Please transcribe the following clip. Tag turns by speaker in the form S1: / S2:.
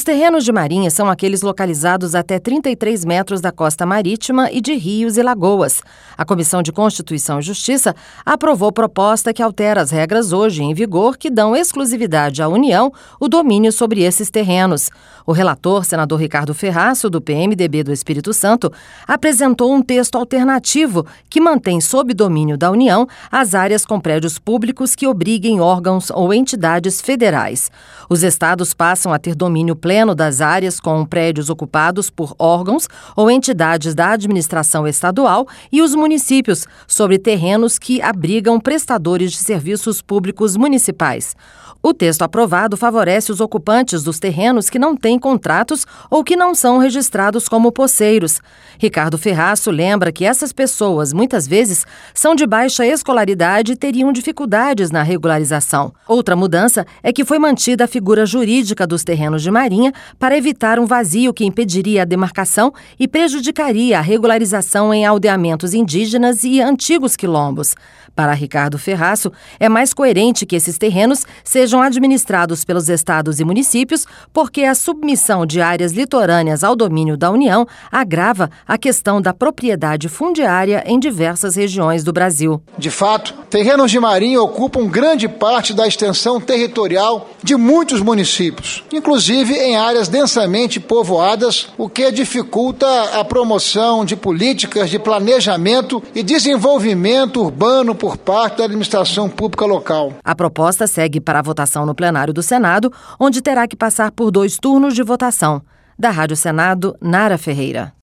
S1: terrenos de marinha são aqueles localizados até 33 metros da costa marítima e de rios e lagoas. A Comissão de Constituição e Justiça aprovou proposta que altera as regras hoje em vigor que dão exclusividade à União o domínio sobre esses terrenos. O relator, senador Ricardo Ferraço, do PMDB do Espírito Santo, apresentou um texto alternativo que mantém sob domínio da União as áreas com prédios públicos que obriguem órgãos ou entidades federais. Os estados passam a ter domínio pleno das áreas com prédios ocupados por órgãos ou entidades da administração estadual e os municípios sobre terrenos que abrigam prestadores de serviços públicos municipais. O texto aprovado favorece os ocupantes dos terrenos que não têm contratos ou que não são registrados como posseiros. Ricardo Ferraço lembra que essas pessoas, muitas vezes, são de baixa escolaridade e teriam dificuldades na regularização. Outra mudança é que foi mantida a figura jurídica dos terrenos de marinha para evitar um vazio que impediria a demarcação e prejudicaria a regularização em aldeamentos indígenas e antigos quilombos. Para Ricardo Ferraço, é mais coerente que esses terrenos sejam administrados pelos estados e municípios, porque a submissão de áreas litorâneas ao domínio da União agrava a questão da propriedade fundiária em diversas regiões do Brasil.
S2: De fato, terrenos de marinha ocupam grande parte da extensão territorial de muitos municípios, inclusive em áreas densamente povoadas, o que dificulta a promoção de políticas de planejamento e desenvolvimento urbano por parte da administração pública local.
S1: A proposta segue para a votação no plenário do Senado, onde terá que passar por 2 turnos de votação. Da Rádio Senado, Nara Ferreira.